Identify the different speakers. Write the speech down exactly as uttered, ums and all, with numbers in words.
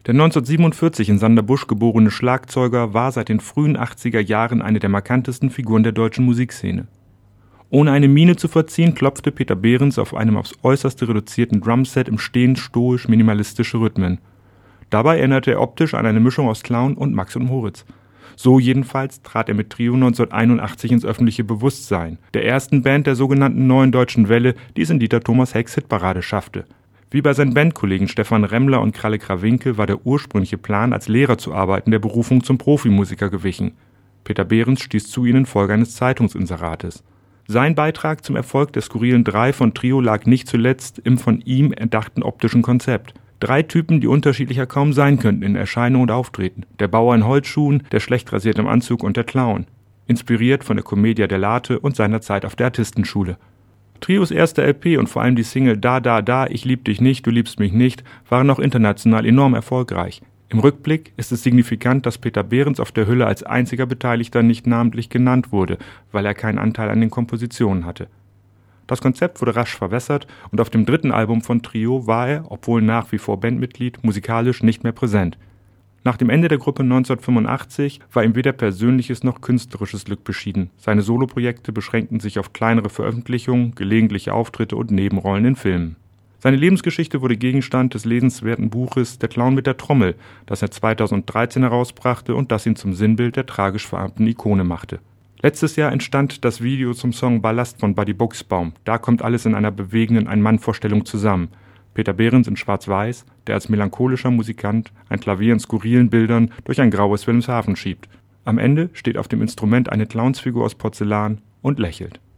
Speaker 1: Der neunzehnhundertsiebenundvierzig in Sanderbusch geborene Schlagzeuger war seit den frühen achtziger Jahren eine der markantesten Figuren der deutschen Musikszene. Ohne eine Miene zu verziehen, klopfte Peter Behrens auf einem aufs Äußerste reduzierten Drumset im Stehen stoisch minimalistische Rhythmen. Dabei erinnerte er optisch an eine Mischung aus Clown und Max und Moritz. So jedenfalls trat er mit Trio neunzehnhunderteinundachtzig ins öffentliche Bewusstsein, der ersten Band der sogenannten Neuen Deutschen Welle, die es in Dieter Thomas Hecks Hitparade schaffte. Wie bei seinen Bandkollegen Stefan Remmler und Kralle Krawinkel war der ursprüngliche Plan, als Lehrer zu arbeiten, der Berufung zum Profimusiker gewichen. Peter Behrens stieß zu ihnen infolge eines Zeitungsinserates. Sein Beitrag zum Erfolg der skurrilen Drei von Trio lag nicht zuletzt im von ihm erdachten optischen Konzept. Drei Typen, die unterschiedlicher kaum sein könnten in Erscheinung und Auftreten. Der Bauer in Holzschuhen, der schlecht rasiert im Anzug und der Clown. Inspiriert von der Commedia dell'arte und seiner Zeit auf der Artistenschule. Trios erste L P und vor allem die Single Da Da Da, ich lieb dich nicht, du liebst mich nicht, waren auch international enorm erfolgreich. Im Rückblick ist es signifikant, dass Peter Behrens auf der Hülle als einziger Beteiligter nicht namentlich genannt wurde, weil er keinen Anteil an den Kompositionen hatte. Das Konzept wurde rasch verwässert und auf dem dritten Album von Trio war er, obwohl nach wie vor Bandmitglied, musikalisch nicht mehr präsent. Nach dem Ende der Gruppe neunzehnhundertfünfundachtzig war ihm weder persönliches noch künstlerisches Glück beschieden. Seine Soloprojekte beschränkten sich auf kleinere Veröffentlichungen, gelegentliche Auftritte und Nebenrollen in Filmen. Seine Lebensgeschichte wurde Gegenstand des lesenswerten Buches Der Clown mit der Trommel, das er zweitausenddreizehn herausbrachte und das ihn zum Sinnbild der tragisch verarmten Ikone machte. Letztes Jahr entstand das Video zum Song Ballast von Buddy Buchsbaum. Da kommt alles in einer bewegenden Ein-Mann-Vorstellung zusammen. Peter Behrens in Schwarz-Weiß, der als melancholischer Musikant ein Klavier in skurrilen Bildern durch ein graues Wilhelmshaven schiebt. Am Ende steht auf dem Instrument eine Clownsfigur aus Porzellan und lächelt.